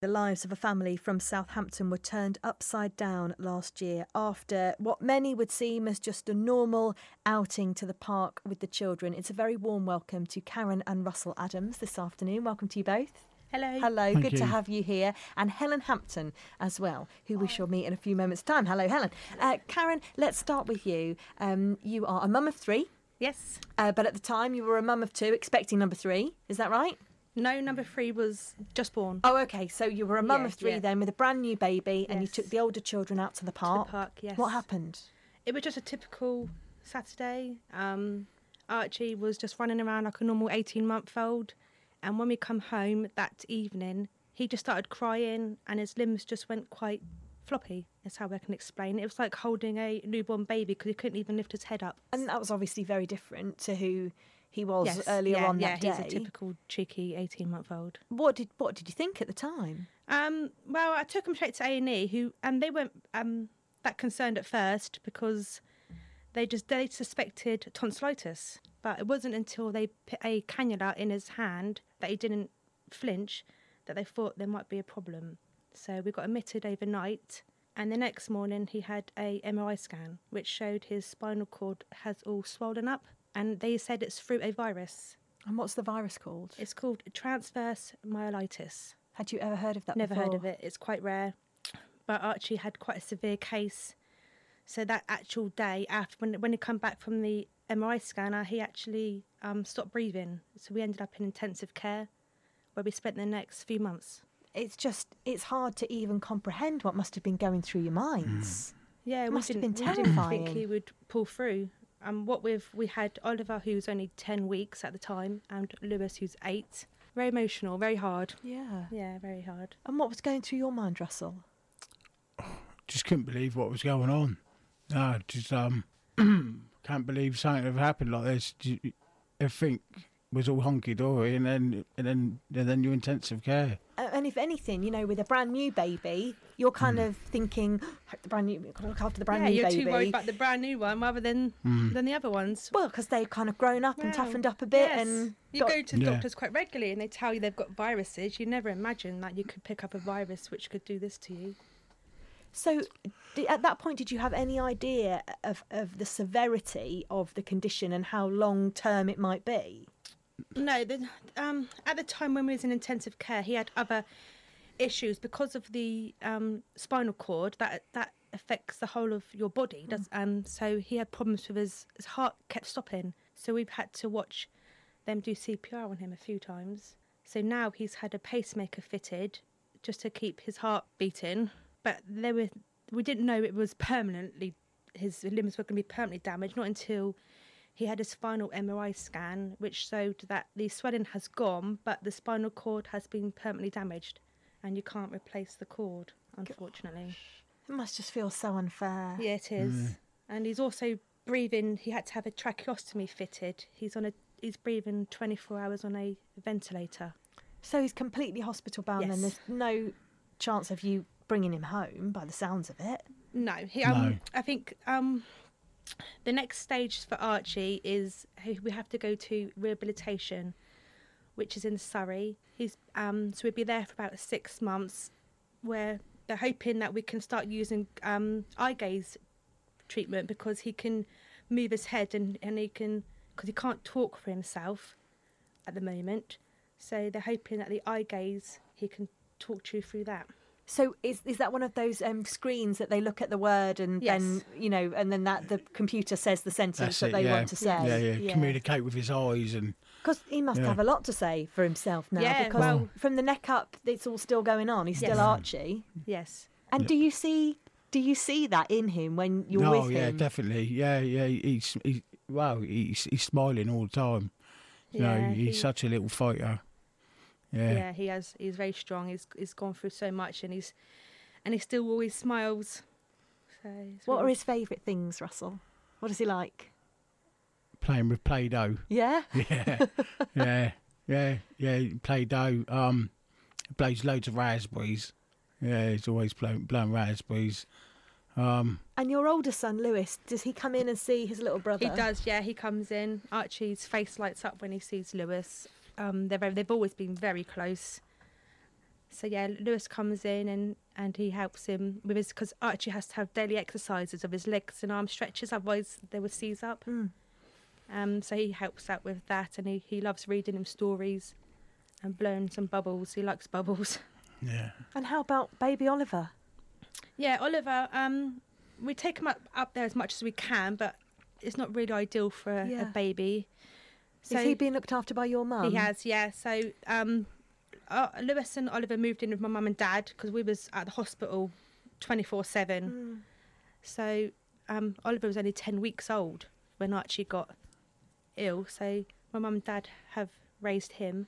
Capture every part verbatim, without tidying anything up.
The lives of a family from Southampton were turned upside down last year after what many would seem as just a normal outing to the park with the children. It's a very warm welcome to Karen and Russell Adams this afternoon. Welcome to you both. Hello. Hello, Thank good you. to have you here. And Helen Hampton as well, who we shall meet in a few moments' time. Hello, Helen. Uh, Karen, let's start with you. Um, you are a mum of three, Yes. uh, but at the time you were a mum of two, expecting number three. Is that right? No, number three was just born. Oh, okay. So you were a mum Yeah, of three yeah. then with a brand new baby, and you Yes. took the older children out to the park. To the park, yes. What happened? It was just a typical Saturday. Um, Archie was just running around like a normal eighteen-month-old. And when we come home that evening, he just started crying and his limbs just went quite floppy, is how I can explain it. It was like holding a newborn baby because he couldn't even lift his head up. And that was obviously very different to who he was Yes, earlier yeah, on yeah, that day. he's a typical cheeky eighteen-month-old. What did what did you think at the time? Um, well, I took him straight to A and E, who and they weren't um, that concerned at first because they just they suspected tonsillitis. But it wasn't until they put a cannula in his hand that he didn't flinch that they thought there might be a problem. So we got admitted overnight, and the next morning he had a M R I scan which showed his spinal cord has all swollen up, and they said it's through a virus. And what's the virus called? It's called transverse myelitis. Had you ever heard of that Never before? heard of it. It's quite rare. But Archie had quite a severe case. So that actual day, after when when he come back from the M R I scanner, he actually um, stopped breathing. So we ended up in intensive care, where we spent the next few months. It's just, it's hard to even comprehend what must have been going through your minds. Yeah, Must we have didn't, been we didn't terrifying. think he would pull through. Um, what with we had Oliver, who was only ten weeks at the time, and Lewis, who's eight. Very emotional, very hard. Yeah. Yeah, very hard. And what was going through your mind, Russell? Just couldn't believe what was going on. No, just um, can't believe something had happened like this. Ju- Everything was all honky dory, and then and then and then you're intensive care. Uh, and if anything, you know, with a brand new baby, you're kind of thinking, "Hope the brand new, got to look after the brand yeah, new you're baby. too worried about the brand new one rather than Mm. than the other ones. Well, because they've kind of grown up and Wow. toughened up a bit, Yes. and You got- go to the Yeah. doctors quite regularly and they tell you they've got viruses. You never imagine that you could pick up a virus which could do this to you. So, d- at that point, did you have any idea of, of the severity of the condition and how long term it might be? No, the, um, at the time when we was in intensive care, he had other issues because of the um, spinal cord that that affects the whole of your body. Does um, so he had problems with his his heart kept stopping. So we've had to watch them do C P R on him a few times. So now he's had a pacemaker fitted just to keep his heart beating. But there were we didn't know it was permanently his limbs were going to be permanently damaged. Not until he had his final M R I scan, which showed that the swelling has gone, but the spinal cord has been permanently damaged, and you can't replace the cord, unfortunately. It must just feel so unfair. Yeah, it is. And he's also breathing. He had to have a tracheostomy fitted. He's on a. He's breathing twenty-four hours on a ventilator. So he's completely hospital bound, and Yes. there's no chance of you bringing him home, by the sounds of it. No, he. Um, No. I think um, the next stage for Archie is he- we have to go to rehabilitation, which is in Surrey. He's um, so we'll be there for about six months, where they're hoping that we can start using um, eye gaze treatment because he can move his head and and he can because he can't talk for himself at the moment. So they're hoping that the eye gaze he can talk to you through that. So is is that one of those um, screens that they look at the word and Yes. then, you know, and then that the computer says the sentence That's that it, they yeah. want to say? Yeah, yeah, Yeah. communicate with his eyes and Because he must Yeah. have a lot to say for himself now. Yeah, because well- from the neck up, it's all still going on. He's still Yes. Archie. Yes. And Yeah. do you see do you see that in him when you're no, with yeah, him? definitely, yeah, yeah. He's he, wow, he's he's smiling all the time. You know, Yeah, he's he- such a little fighter. Yeah, Yeah, he has. He's very strong. He's he's gone through so much, and he's and he still always smiles. So it's What are really- his favourite things, Russell? What does he like? playing with Play-Doh. Yeah? Yeah, yeah, yeah, yeah. Play-Doh. Um, plays loads of raspberries. Yeah, he's always playing blowing raspberries. Um, And your older son, Lewis, does he come in and see his little brother? He does. Yeah, he comes in. Archie's face lights up when he sees Lewis. Um, they're very, they've always been very close. So yeah, Lewis comes in and, and he helps him with his, because Archie has to have daily exercises of his legs and arm stretches, otherwise they would seize up. Mm. Um, so he helps out with that, and he, he loves reading him stories and blowing some bubbles. He likes bubbles. Yeah. And how about baby Oliver? Yeah, Oliver, um, we take him up, up there as much as we can, but it's not really ideal for a, Yeah. a baby. So Is he being looked after by your mum? He has, yeah. So um, uh, Lewis and Oliver moved in with my mum and dad because we was at the hospital twenty-four seven. Mm. So um, Oliver was only ten weeks old when Archie got ill. So my mum and dad have raised him.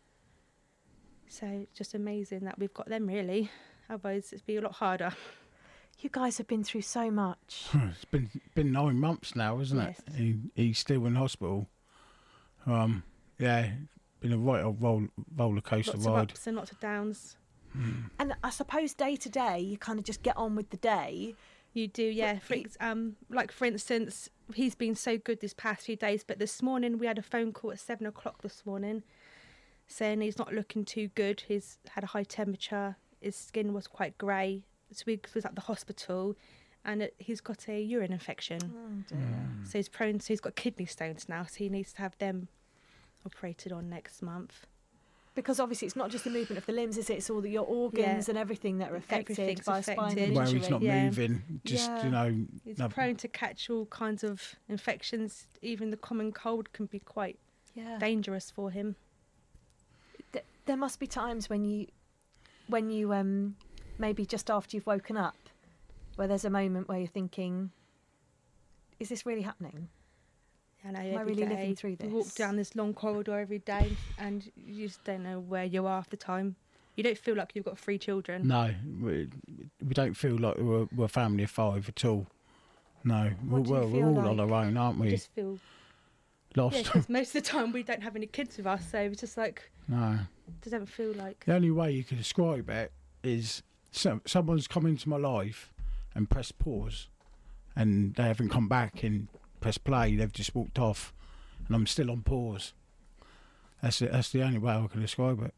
So it's just amazing that we've got them, really. Otherwise, it'd be a lot harder. You guys have been through so much. It's been been nine months now, isn't Yes. it? He, he's still in hospital. Um, yeah, been a right old roll, roller coaster Lots of ride. ups and lots of downs. And I suppose day to day, you kind of just get on with the day. You do, yeah. For he- ex- um, like for instance, he's been so good this past few days, but this morning we had a phone call at seven o'clock this morning, saying he's not looking too good. He's had a high temperature. His skin was quite grey. So we was at the hospital, and it, he's got a urine infection. Mm. So he's prone. So he's got kidney stones now. So he needs to have them operated on next month. Because obviously it's not just the movement of the limbs, is it? It's all the, your organs Yeah. and everything that are affected Everything's by a spinal affected. injury. Where he's not Yeah. moving, just Yeah. you know. He's no- prone to catch all kinds of infections. Even the common cold can be quite Yeah. dangerous for him. Th- there must be times when you, when you um, maybe just after you've woken up, where there's a moment where you're thinking, is this really happening? I know, Am I every really living day through You walk this? down this long corridor every day and you just don't know where you are half the time. You don't feel like you've got three children. No, we, we don't feel like we're, we're a family of five at all. No, we're, What do you we're, we're feel all on like? our own, aren't You we? just feel, Lost. yeah, 'cause most of the time we don't have any kids with us, so it's just like, No. it doesn't feel like, The only way you can describe it is some, someone's come into my life and pressed pause, and they haven't come back and pressed play. They've just walked off, and I'm still on pause. That's it. That's the only way I can describe it.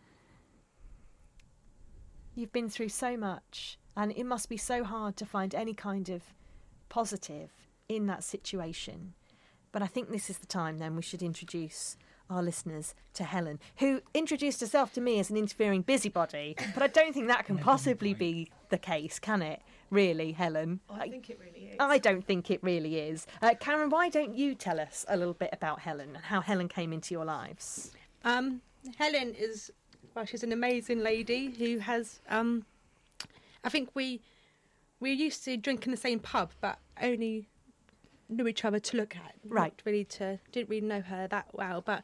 You've been through so much, and it must be so hard to find any kind of positive in that situation. But I think this is the time then we should introduce our listeners to Helen, who introduced herself to me as an interfering busybody, but I don't think that can possibly be the case, can it? Really, Helen? I think it really is. I don't think it really is. Uh, Karen, why don't you tell us a little bit about Helen and how Helen came into your lives? um, Helen is, well, she's an amazing lady who has, um, I think we, we used to drink in the same pub, but only knew each other to look at. Right. Not really to, didn't really know her that well, but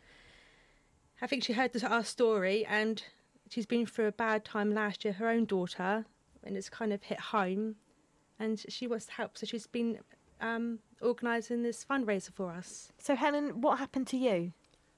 I think she heard this, our story, and she's been through a bad time last year, her own daughter, and it's kind of hit home, and she wants to help, so she's been um, organising this fundraiser for us. So, Helen, what happened to you?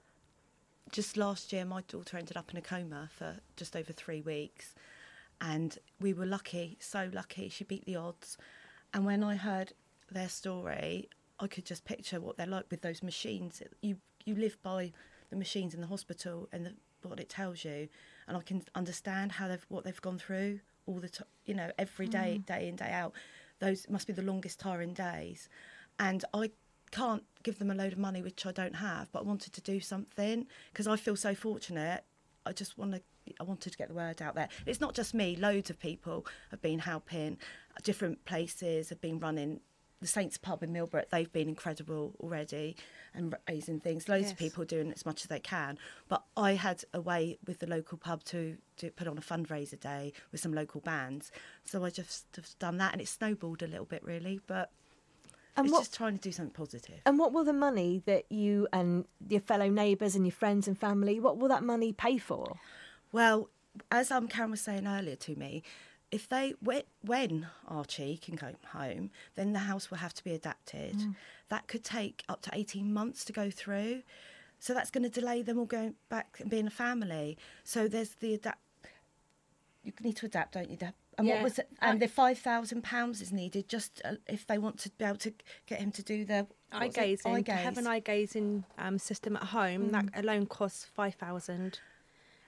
Just last year, my daughter ended up in a coma for just over three weeks. And we were lucky, so lucky. She beat the odds. And when I heard their story, I could just picture what they're like with those machines. You you live by the machines in the hospital and the, what it tells you. And I can understand how they've what they've gone through all the time, you know, every day, Mm. day in, day out. Those must be the longest tiring days. And I can't give them a load of money, which I don't have, but I wanted to do something because I feel so fortunate. I just want to, I wanted to get the word out there. It's not just me, loads of people have been helping, different places have been running. The Saints Pub in Millbrook, they've been incredible already and raising things. Loads Yes. of people doing as much as they can. But I had a way with the local pub to, to put on a fundraiser day with some local bands. So I just have done that and it snowballed a little bit really, but And it's what just trying to do something positive. and what will the money that you and your fellow neighbours and your friends and family, what will that money pay for? Well, as um, Karen was saying earlier to me, if they when, when Archie can go home, then the house will have to be adapted. Mm. That could take up to eighteen months to go through. So that's going to delay them all going back and being a family. So there's the adapt. You need to adapt, don't you, Deb? And Yeah. what was it? And the five thousand pounds is needed just uh, if they want to be able to get him to do the Eye what's it? gazing, Eye to have an gaze. eye gazing um, system at home, that alone costs five thousand.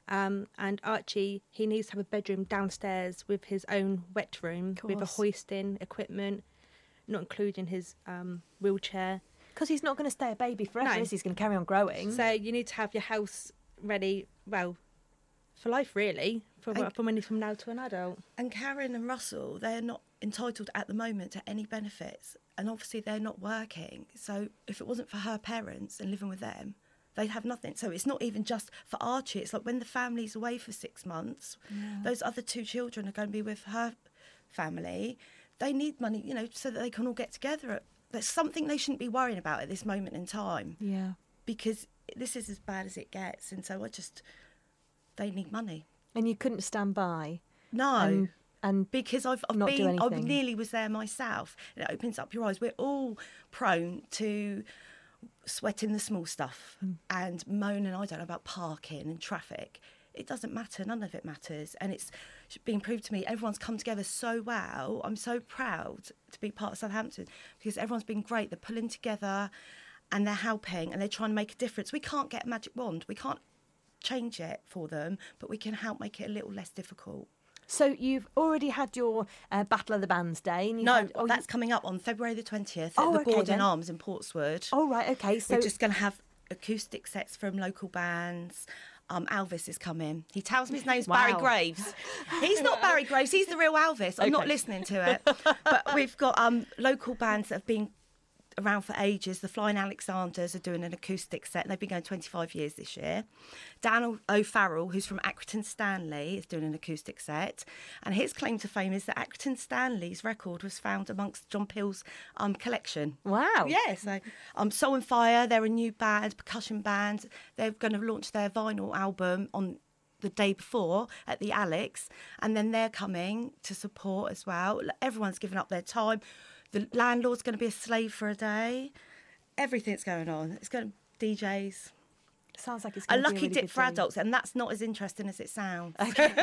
Um, and Archie, he needs to have a bedroom downstairs with his own wet room, with a Course. hoisting equipment, not including his um, wheelchair. Because he's not going to stay a baby forever, No. is he? He's going to carry on growing. So you need to have your house ready, well, for life really, from, And- from when he's from now to an adult. And Karen and Russell, they're not entitled at the moment to any benefits. And obviously they're not working. So if it wasn't for her parents and living with them, they'd have nothing. So it's not even just for Archie. It's like when the family's away for six months, those other two children are going to be with her family. They need money, you know, so that they can all get together. There's something they shouldn't be worrying about at this moment in time, Yeah. because this is as bad as it gets. And so I just, they need money. And you couldn't stand by. No. And, and Because I've, I've not do been, I anything. nearly was there myself. And it opens up your eyes. We're all prone to sweating the small stuff Hmm. and moaning, I don't know, about parking and traffic. It doesn't matter. None of it matters. And it's being proved to me. Everyone's come together so well. I'm so proud to be part of Southampton because everyone's been great. They're pulling together and they're helping and they're trying to make a difference. We can't get a magic wand. We can't change it for them, but we can help make it a little less difficult. so you've already had your uh, Battle of the Bands Day. And you've No, had, oh, you- that's coming up on February the twentieth Oh, at the okay Gordon then. Arms in Portswood. Oh, right, okay. So We're just going to have acoustic sets from local bands. Um, Elvis is coming. He tells me his name's Wow. Barry Graves. He's not Barry Graves. He's the real Elvis. I'm not Okay. listening to it. But we've got um, local bands that have been around for ages. The Flying Alexanders are doing an acoustic set. And they've been going twenty-five years this year. Dan O'Farrell, who's from Accrington Stanley, is doing an acoustic set. And his claim to fame is that Accrington Stanley's record was found amongst John Peel's um, collection. wow. Yeah, so um, Soul and Fire, they're a new band, percussion band. They're going to launch their vinyl album on the day before at the Alex, and then they're coming to support as well. Everyone's given up their time. The landlord's going to be a slave for a day. Everything's going on. It's going to D Js. Sounds like it's A going to be lucky really dip good for day. adults, and that's not as interesting as it sounds.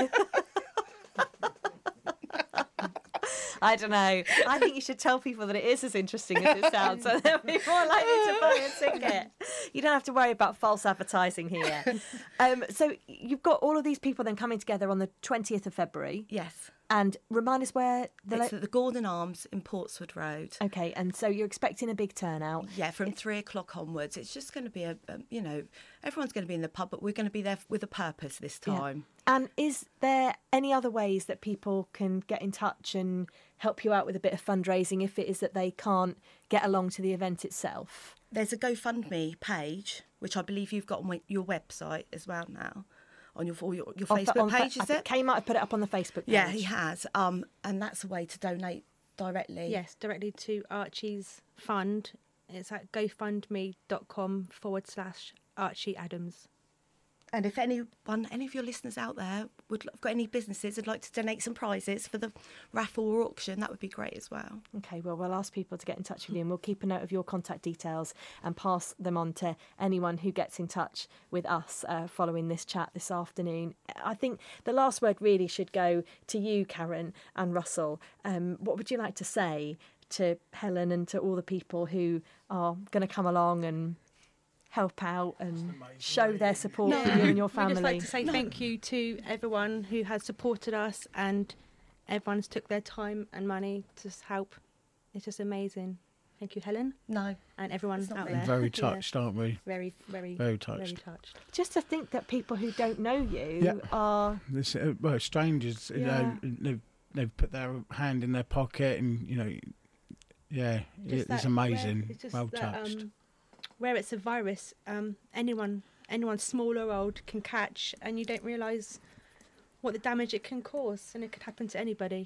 I don't know. I think you should tell people that it is as interesting as it sounds, so they'll be more likely to buy a ticket. You don't have to worry about false advertising here. Um, so you've got all of these people then coming together on the twentieth of February, Yes. and remind us where the. It's Lo- at the Gordon Arms in Portswood Road. okay, and so you're expecting a big turnout. Yeah, from three o'clock onwards. It's just going to be a, a, you know, everyone's going to be in the pub, but we're going to be there with a purpose this Yeah. time. And is there any other ways that people can get in touch and help you out with a bit of fundraising if it is that they can't get along to the event itself? There's a GoFundMe page, which I believe you've got on your website as well now, on your or your, your On- Facebook on fa- page, I is think it? Kay might have put it up on the Facebook page. Yeah, he has. Um, and that's a way to donate directly. Yes, directly to Archie's fund. It's at gofundme.com forward slash Archie Adams. And if anyone, any of your listeners out there would have got any businesses would like to donate some prizes for the raffle or auction, that would be great as well. Okay, well, we'll ask people to get in touch with you and we'll keep a note of your contact details and pass them on to anyone who gets in touch with us uh, following this chat this afternoon. I think the last word really should go to you, Karen and Russell. Um, what would you like to say to Helen and to all the people who are going to come along and help out and show their support for you and your We'd family? just like to say thank you to everyone who has supported us and everyone's took their time and money to s- help. It's just amazing. Thank you, Helen, No. and everyone It's not out me. there. Very Yeah. touched, aren't we? Very, very, Very very touched. touched. Just to think that people who don't know you Yeah. are... This, uh, well, strangers, you Yeah. know, they've, they've put their hand in their pocket and, you know, yeah, Just it's that- amazing. where- it's just Well that, touched. um, where it's a virus, um, anyone, anyone small or old can catch, and you don't realise what the damage it can cause, and it could happen to anybody.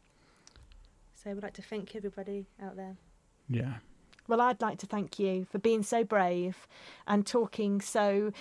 So we'd like to thank everybody out there. Yeah. Well, I'd like to thank you for being so brave and talking so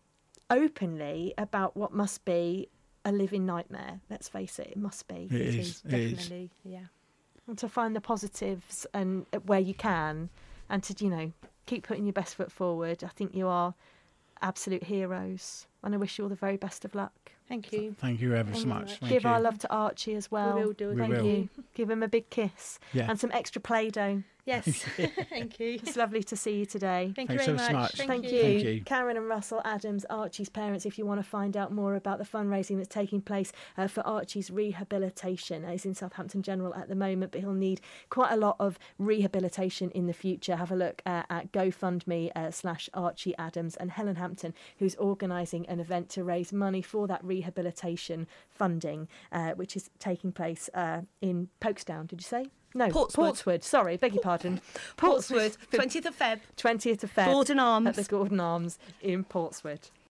openly about what must be a living nightmare. Let's face it, it must be. It It is. is It is. definitely, yeah. And to find the positives and where you can, and to, you know, keep putting your best foot forward. I think you are absolute heroes, and I wish you all the very best of luck. Thank you. Thank you ever Thank so you much. very Thank Give you. our love to Archie as well. We will do. We Thank will. you. Give him a big kiss Yeah. and some extra Play-Doh. Yes, thank you. It's lovely to see you today. Thank Thanks you very ever so much. much. Thank, Thank you. you. Thank you. Karen and Russell Adams, Archie's parents. If you want to find out more about the fundraising that's taking place uh, for Archie's rehabilitation, uh, he's in Southampton General at the moment, but he'll need quite a lot of rehabilitation in the future. Have a look uh, at GoFundMe uh, slash Archie Adams, and Helen Hampton, who's organising an event to raise money for that rehabilitation funding, uh, which is taking place uh, in Folkestone, did you say? No, Portswood. Portswood. Sorry, beg your pardon. Portswood, twentieth of February. twentieth of February. Gordon Arms. At the Gordon Arms in Portswood.